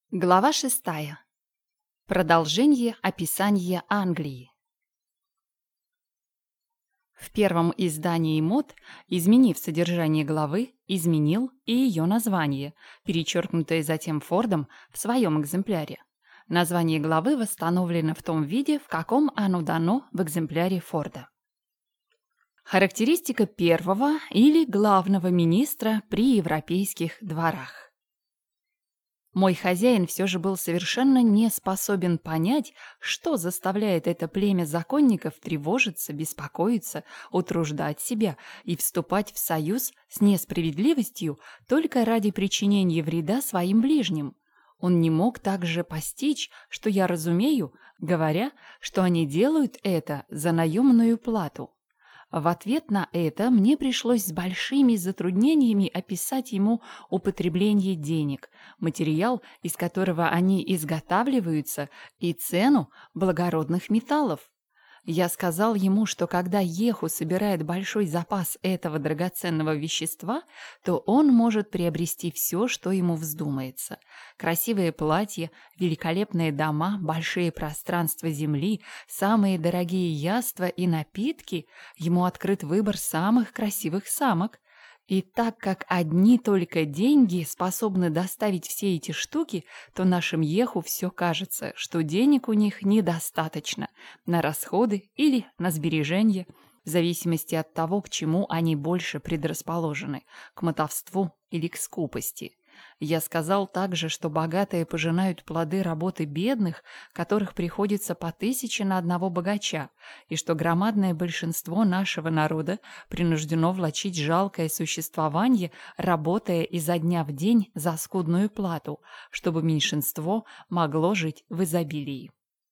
Глава 6. Продолжение описания Англии. В первом издании МОД, изменив содержание главы, изменил и ее название, перечеркнутое затем Фордом в своем экземпляре. Название главы восстановлено в том виде, в каком оно дано в экземпляре Форда. Характеристика первого или главного министра при европейских дворах. Мой хозяин все же был совершенно не способен понять, что заставляет это племя законников тревожиться, беспокоиться, утруждать себя и вступать в союз с несправедливостью только ради причинения вреда своим ближним. Он не мог также постичь, что я разумею, говоря, что они делают это за наемную плату. В ответ на это мне пришлось с большими затруднениями описать ему употребление денег, материал, из которого они изготавливаются, и цену благородных металлов. Я сказал ему, что когда Еху собирает большой запас этого драгоценного вещества, то он может приобрести все, что ему вздумается. Красивые платья, великолепные дома, большие пространства земли, самые дорогие яства и напитки. Ему открыт выбор самых красивых самок. И так как одни только деньги способны доставить все эти штуки, то нашим Еху все кажется, что денег у них недостаточно на расходы или на сбережения, в зависимости от того, к чему они больше предрасположены, к мотовству или к скупости. Я сказал также, что богатые пожинают плоды работы бедных, которых приходится по 1000 на одного богача, и что громадное большинство нашего народа принуждено влачить жалкое существование, работая изо дня в день за скудную плату, чтобы меньшинство могло жить в изобилии.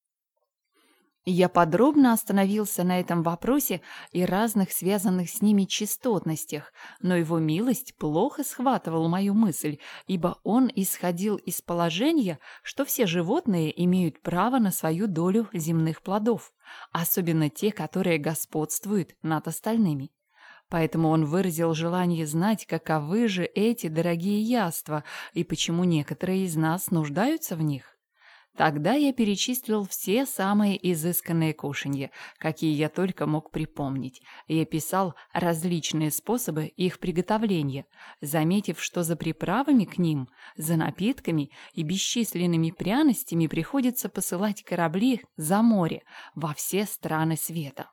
Я подробно остановился на этом вопросе и разных связанных с ними частотностях, но его милость плохо схватывал мою мысль, ибо он исходил из положения, что все животные имеют право на свою долю земных плодов, особенно те, которые господствуют над остальными. Поэтому он выразил желание знать, каковы же эти дорогие яства и почему некоторые из нас нуждаются в них. Тогда я перечислил все самые изысканные кушанья, какие я только мог припомнить, и описал различные способы их приготовления, заметив, что за приправами к ним, за напитками и бесчисленными пряностями приходится посылать корабли за море во все страны света.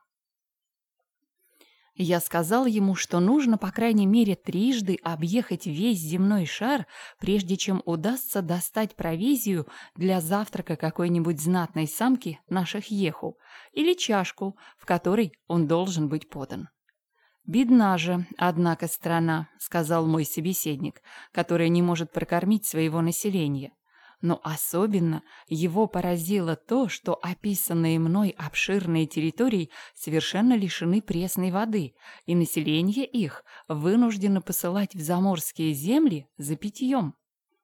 Я сказал ему, что нужно по крайней мере 3 объехать весь земной шар, прежде чем удастся достать провизию для завтрака какой-нибудь знатной самки наших Еху или чашку, в которой он должен быть подан. «Бедна же, однако, страна», — сказал мой собеседник, «которая не может прокормить своего населения». Но особенно его поразило то, что описанные мной обширные территории совершенно лишены пресной воды, и население их вынуждено посылать в заморские земли за питьем.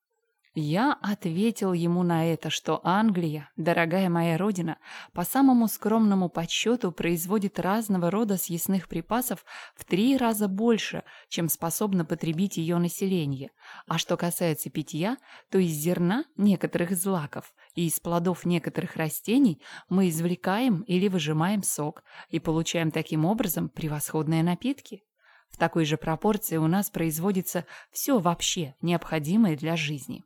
Я ответил ему на это, что Англия, дорогая моя родина, по самому скромному подсчету производит разного рода съестных припасов в 3 раза больше, чем способно потребить ее население. А что касается питья, то из зерна некоторых злаков и из плодов некоторых растений мы извлекаем или выжимаем сок и получаем таким образом превосходные напитки. В такой же пропорции у нас производится все вообще необходимое для жизни.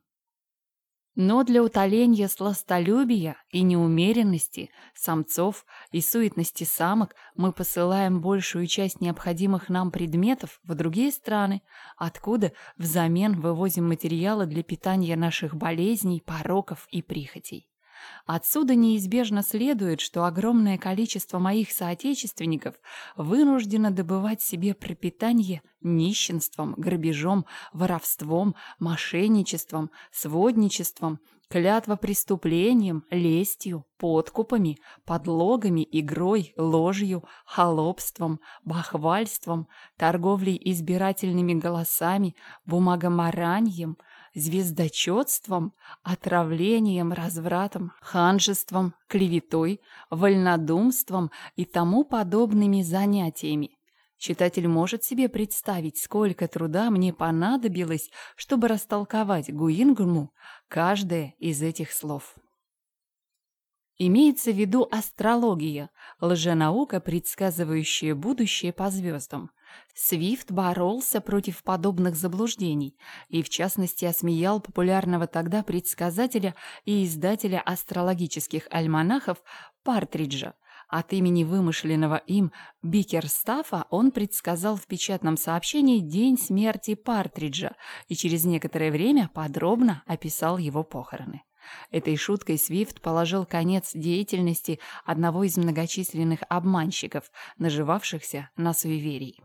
Но для утоления сластолюбия и неумеренности самцов и суетности самок мы посылаем большую часть необходимых нам предметов в другие страны, откуда взамен вывозим материалы для питания наших болезней, пороков и прихотей. Отсюда неизбежно следует, что огромное количество моих соотечественников вынуждено добывать себе пропитание нищенством, грабежом, воровством, мошенничеством, сводничеством, клятвопреступлением, лестью, подкупами, подлогами, игрой, ложью, холопством, бахвальством, торговлей избирательными голосами, бумагомораньем, звездочетством, отравлением, развратом, ханжеством, клеветой, вольнодумством и тому подобными занятиями. Читатель может себе представить, сколько труда мне понадобилось, чтобы растолковать Гуингму каждое из этих слов. Имеется в виду астрология, лженаука, предсказывающая будущее по звездам. Свифт боролся против подобных заблуждений и, в частности, осмеял популярного тогда предсказателя и издателя астрологических альманахов Партриджа. От имени вымышленного им Бикерстаффа он предсказал в печатном сообщении день смерти Партриджа и через некоторое время подробно описал его похороны. Этой шуткой Свифт положил конец деятельности одного из многочисленных обманщиков, наживавшихся на суеверии.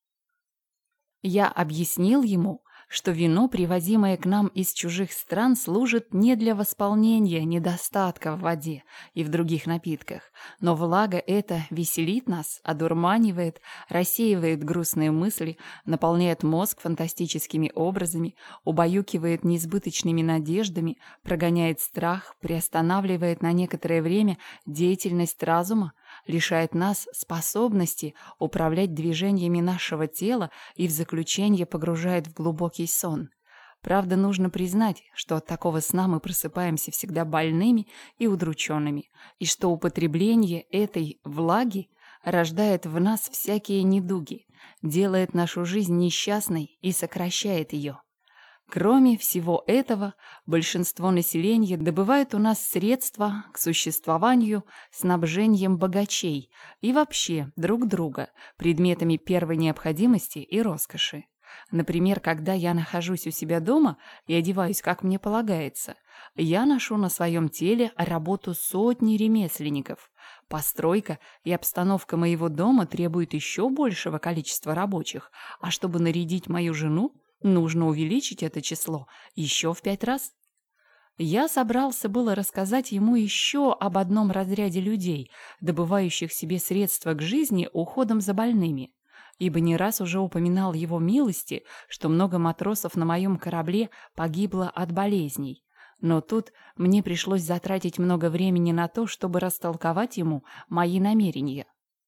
Я объяснил ему, что вино, привозимое к нам из чужих стран, служит не для восполнения недостатка в воде и в других напитках, но влага эта веселит нас, одурманивает, рассеивает грустные мысли, наполняет мозг фантастическими образами, убаюкивает несбыточными надеждами, прогоняет страх, приостанавливает на некоторое время деятельность разума, лишает нас способности управлять движениями нашего тела и в заключение погружает в глубокий сон. Правда, нужно признать, что от такого сна мы просыпаемся всегда больными и удрученными, и что употребление этой влаги рождает в нас всякие недуги, делает нашу жизнь несчастной и сокращает ее. Кроме всего этого, большинство населения добывает у нас средства к существованию снабжением богачей и вообще друг друга предметами первой необходимости и роскоши. Например, когда я нахожусь у себя дома и одеваюсь, как мне полагается, я ношу на своем теле работу сотни ремесленников. Постройка и обстановка моего дома требуют еще большего количества рабочих, а чтобы нарядить мою жену, нужно увеличить это число еще в 5 раз. Я собрался было рассказать ему еще об одном разряде людей, добывающих себе средства к жизни уходом за больными, ибо не раз уже упоминал его милости, что много матросов на моем корабле погибло от болезней. Но тут мне пришлось затратить много времени на то, чтобы растолковать ему мои намерения.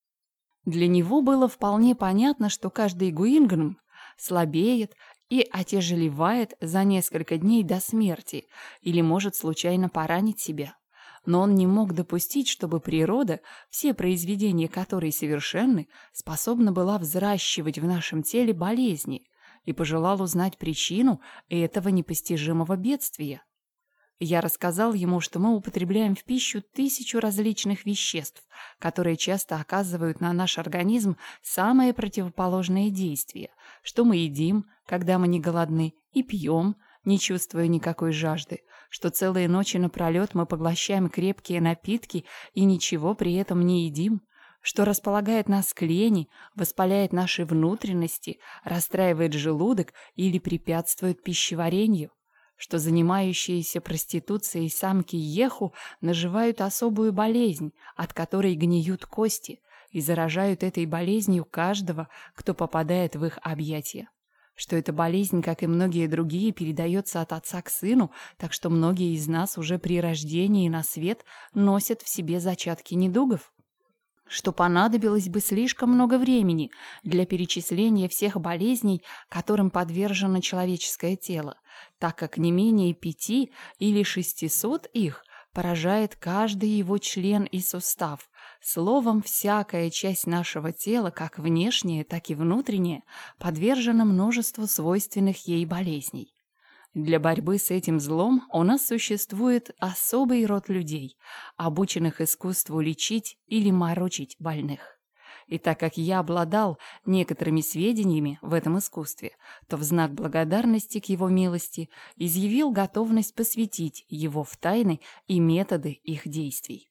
Для него было вполне понятно, что каждый Гуингм слабеет и отяжелевает за несколько дней до смерти или может случайно поранить себя. Но он не мог допустить, чтобы природа, все произведения которой совершенны, способна была взращивать в нашем теле болезни, и пожелал узнать причину этого непостижимого бедствия. Я рассказал ему, что мы употребляем в пищу 1000 различных веществ, которые часто оказывают на наш организм самое противоположное действие, что мы едим, когда мы не голодны, и пьем, не чувствуя никакой жажды, что целые ночи напролет мы поглощаем крепкие напитки и ничего при этом не едим, что располагает нас к лени, воспаляет наши внутренности, расстраивает желудок или препятствует пищеварению, что занимающиеся проституцией самки Еху наживают особую болезнь, от которой гниют кости, и заражают этой болезнью каждого, кто попадает в их объятия. Что эта болезнь, как и многие другие, передается от отца к сыну, так что многие из нас уже при рождении на свет носят в себе зачатки недугов. Что понадобилось бы слишком много времени для перечисления всех болезней, которым подвержено человеческое тело, так как не менее 5 или 600 их поражает каждый его член и сустав. Словом, всякая часть нашего тела, как внешняя, так и внутренняя, подвержена множеству свойственных ей болезней. Для борьбы с этим злом у нас существует особый род людей, обученных искусству лечить или морочить больных. И так как я обладал некоторыми сведениями в этом искусстве, то в знак благодарности к его милости изъявил готовность посвятить его в тайны и методы их действий.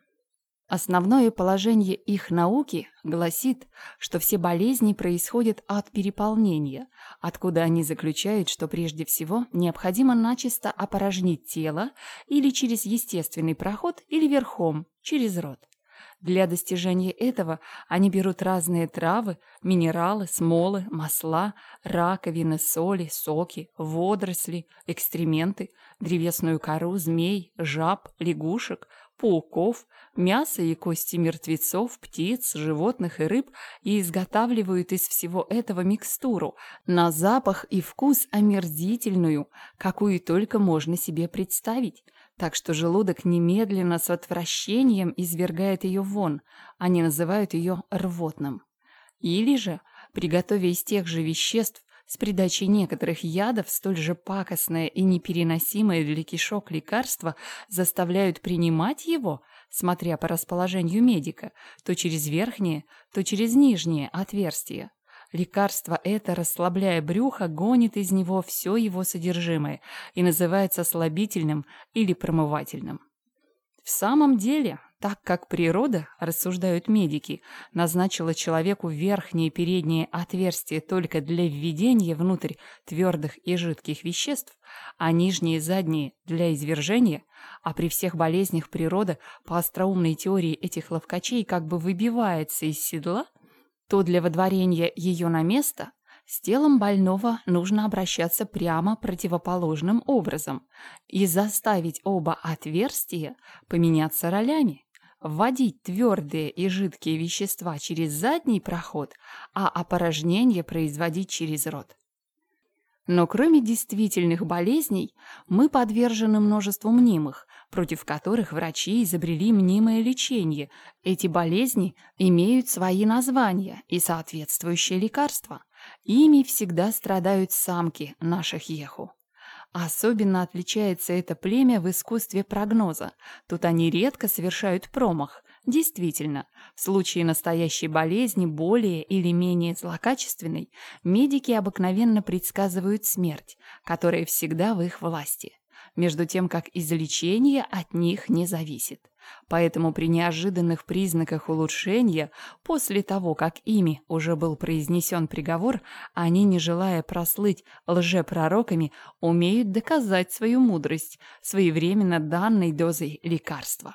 Основное положение их науки гласит, что все болезни происходят от переполнения, откуда они заключают, что прежде всего необходимо начисто опорожнить тело или через естественный проход, или верхом, через рот. Для достижения этого они берут разные травы, минералы, смолы, масла, раковины, соли, соки, водоросли, экскременты, древесную кору, змей, жаб, лягушек, пауков, мясо и кости мертвецов, птиц, животных и рыб и изготавливают из всего этого микстуру, на запах и вкус омерзительную, какую только можно себе представить. Так что желудок немедленно с отвращением извергает ее вон, они называют ее рвотным. Или же, приготовя из тех же веществ, с придачей некоторых ядов, столь же пакостное и непереносимое для кишок лекарство заставляют принимать его, смотря по расположению медика, то через верхнее, то через нижнее отверстие. Лекарство это, расслабляя брюхо, гонит из него все его содержимое и называется слабительным или промывательным. В самом деле, так как природа, рассуждают медики, назначила человеку верхнее и переднее отверстие только для введения внутрь твердых и жидких веществ, а нижние и задние для извержения, а при всех болезнях природа по остроумной теории этих ловкачей как бы выбивается из седла, то для водворения ее на место с телом больного нужно обращаться прямо противоположным образом и заставить оба отверстия поменяться ролями, вводить твердые и жидкие вещества через задний проход, а опорожнение производить через рот. Но кроме действительных болезней, мы подвержены множеству мнимых, против которых врачи изобрели мнимое лечение. Эти болезни имеют свои названия и соответствующие лекарства. Ими всегда страдают самки наших еху. Особенно отличается это племя в искусстве прогноза. Тут они редко совершают промах. Действительно, в случае настоящей болезни, более или менее злокачественной, медики обыкновенно предсказывают смерть, которая всегда в их власти, между тем как излечение от них не зависит. Поэтому при неожиданных признаках улучшения, после того, как ими уже был произнесен приговор, они, не желая прослыть лжепророками, умеют доказать свою мудрость своевременно данной дозой лекарства.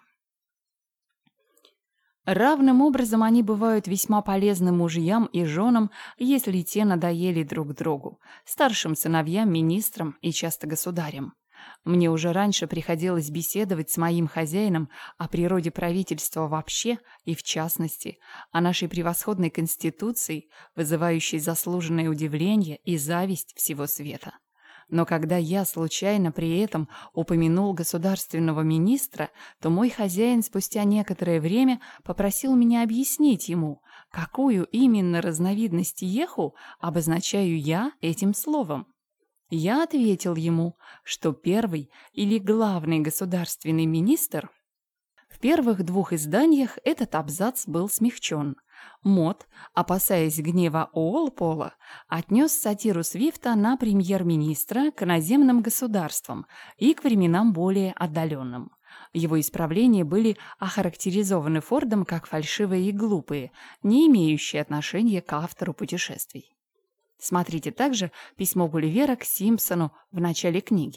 Равным образом они бывают весьма полезны мужьям и женам, если те надоели друг другу, старшим сыновьям, министрам и часто государям. Мне уже раньше приходилось беседовать с моим хозяином о природе правительства вообще и в частности, о нашей превосходной конституции, вызывающей заслуженное удивление и зависть всего света. Но когда я случайно при этом упомянул государственного министра, то мой хозяин спустя некоторое время попросил меня объяснить ему, какую именно разновидность еху обозначаю я этим словом. Я ответил ему, что первый или главный государственный министр. В первых двух изданиях этот абзац был смягчен. Мот, опасаясь гнева Уолпола, отнес сатиру Свифта на премьер-министра к иноземным государствам и к временам более отдаленным. Его исправления были охарактеризованы Фордом как фальшивые и глупые, не имеющие отношения к автору путешествий. Смотрите также письмо Гулливера к Симпсону в начале книги.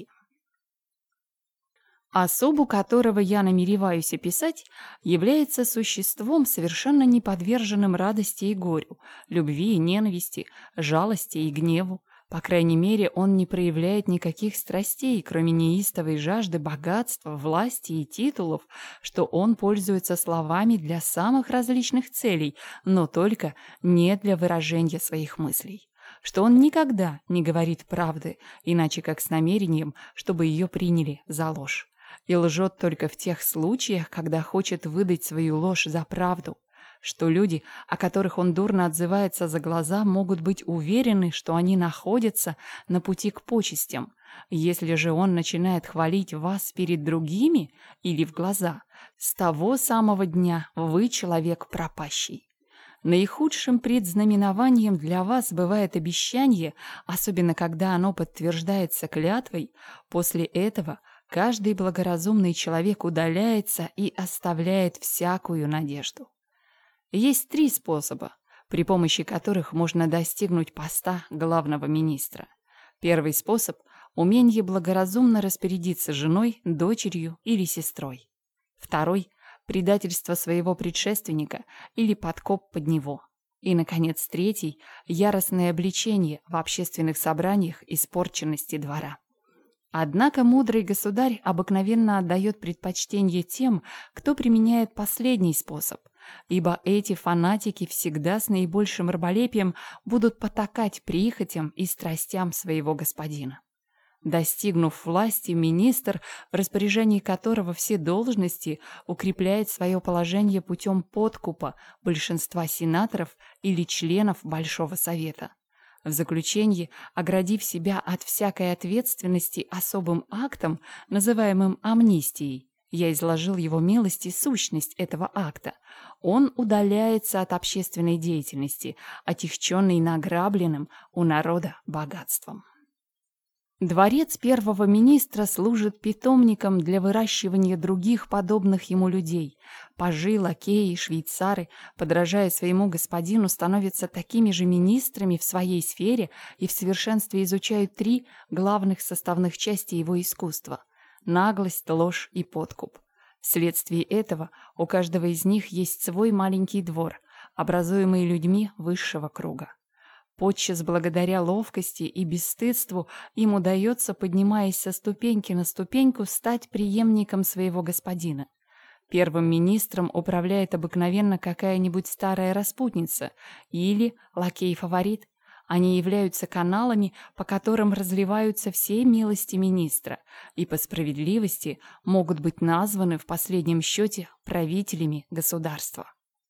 Особу, которого я намереваюсь описать, является существом, совершенно не подверженным радости и горю, любви и ненависти, жалости и гневу. По крайней мере, он не проявляет никаких страстей, кроме неистовой жажды богатства, власти и титулов, что он пользуется словами для самых различных целей, но только не для выражения своих мыслей. Что он никогда не говорит правды, иначе как с намерением, чтобы ее приняли за ложь. И лжет только в тех случаях, когда хочет выдать свою ложь за правду. Что люди, о которых он дурно отзывается за глаза, могут быть уверены, что они находятся на пути к почестям. Если же он начинает хвалить вас перед другими или в глаза, с того самого дня вы человек пропащий. Наихудшим предзнаменованием для вас бывает обещание, особенно когда оно подтверждается клятвой. После этого каждый благоразумный человек удаляется и оставляет всякую надежду. Есть 3 способа, при помощи которых можно достигнуть поста главного министра. Первый способ – умение благоразумно распорядиться женой, дочерью или сестрой. Второй – предательство своего предшественника или подкоп под него. И, наконец, третий – яростное обличение в общественных собраниях испорченности двора. Однако мудрый государь обыкновенно отдает предпочтение тем, кто применяет последний способ, ибо эти фанатики всегда с наибольшим раболепием будут потакать прихотям и страстям своего господина. Достигнув власти, министр, в распоряжении которого все должности, укрепляет свое положение путем подкупа большинства сенаторов или членов Большого Совета. В заключении, оградив себя от всякой ответственности особым актом, называемым амнистией, я изложил его милости сущность этого акта. Он удаляется от общественной деятельности, отягченный награбленным у народа богатством. Дворец первого министра служит питомником для выращивания других подобных ему людей. Пажи, лакеи, швейцары, подражая своему господину, становятся такими же министрами в своей сфере и в совершенстве изучают 3 главных составных части его искусства – наглость, ложь и подкуп. Вследствие этого у каждого из них есть свой маленький двор, образуемый людьми высшего круга. Подчас благодаря ловкости и бесстыдству им удается, поднимаясь со ступеньки на ступеньку, стать преемником своего господина. Первым министром управляет обыкновенно какая-нибудь старая распутница или лакей-фаворит. Они являются каналами, по которым разливаются все милости министра, и по справедливости могут быть названы в последнем счете правителями государства.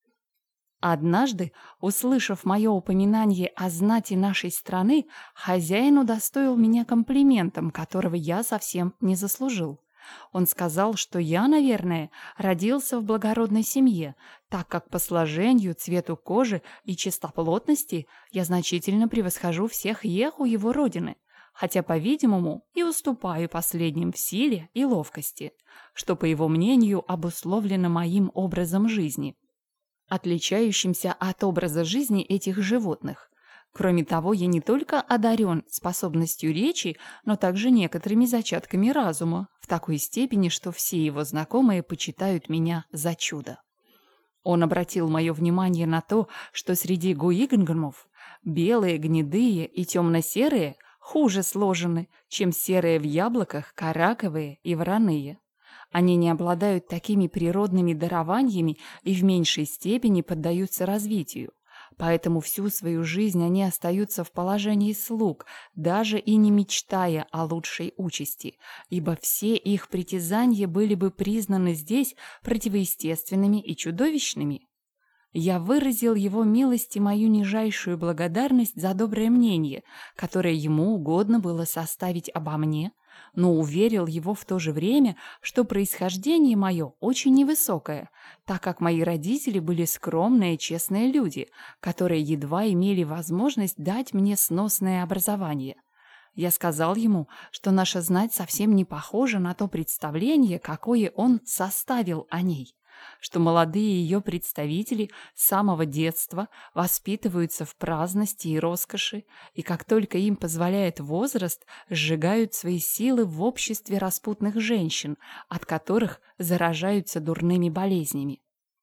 Однажды, услышав мое упоминание о знати нашей страны, хозяин удостоил меня комплиментом, которого я совсем не заслужил. Он сказал, что я, наверное, родился в благородной семье, так как по сложению, цвету кожи и чистоплотности я значительно превосхожу всех еху его родины, хотя, по-видимому, и уступаю последним в силе и ловкости, что, по его мнению, обусловлено моим образом жизни, отличающимся от образа жизни этих животных. Кроме того, я не только одарен способностью речи, но также некоторыми зачатками разума, в такой степени, что все его знакомые почитают меня за чудо. Он обратил мое внимание на то, что среди гуигнгномов белые, гнедые и темно-серые хуже сложены, чем серые в яблоках, караковые и вороные. Они не обладают такими природными дарованиями и в меньшей степени поддаются развитию. Поэтому всю свою жизнь они остаются в положении слуг, даже и не мечтая о лучшей участи, ибо все их притязания были бы признаны здесь противоестественными и чудовищными. Я выразил его милости мою нижайшую благодарность за доброе мнение, которое ему угодно было составить обо мне, но уверил его в то же время, что происхождение мое очень невысокое, так как мои родители были скромные и честные люди, которые едва имели возможность дать мне сносное образование. Я сказал ему, что наша знать совсем не похожа на то представление, какое он составил о ней, что молодые ее представители с самого детства воспитываются в праздности и роскоши, и как только им позволяет возраст, сжигают свои силы в обществе распутных женщин, от которых заражаются дурными болезнями.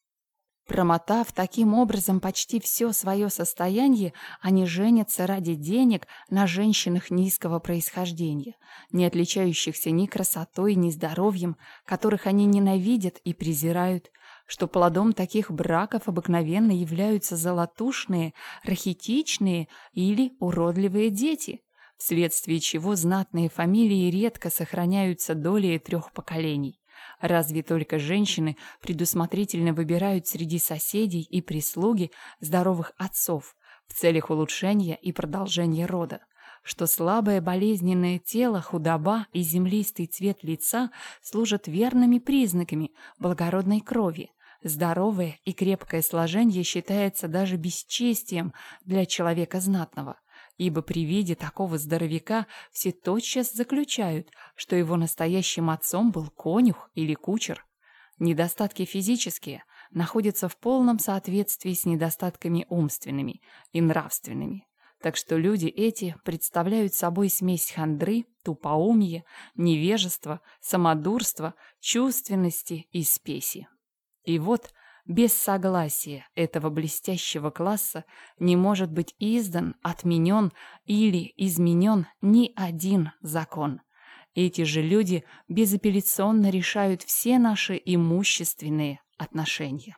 Промотав таким образом почти все свое состояние, они женятся ради денег на женщинах низкого происхождения, не отличающихся ни красотой, ни здоровьем, которых они ненавидят и презирают, что плодом таких браков обыкновенно являются золотушные, рахитичные или уродливые дети, вследствие чего знатные фамилии редко сохраняются долей 3 поколений. Разве только женщины предусмотрительно выбирают среди соседей и прислуги здоровых отцов в целях улучшения и продолжения рода, что слабое болезненное тело, худоба и землистый цвет лица служат верными признаками благородной крови. Здоровое и крепкое сложение считается даже бесчестием для человека знатного, ибо при виде такого здоровяка все тотчас заключают, что его настоящим отцом был конюх или кучер. Недостатки физические находятся в полном соответствии с недостатками умственными и нравственными. Так что люди эти представляют собой смесь хандры, тупоумия, невежества, самодурства, чувственности и спеси. И вот, без согласия этого блестящего класса не может быть издан, отменен или изменен ни один закон. Эти же люди безапелляционно решают все наши имущественные отношения.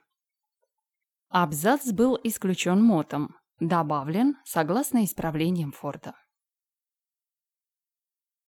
Абзац был исключен мотом, добавлен согласно исправлениям Форда.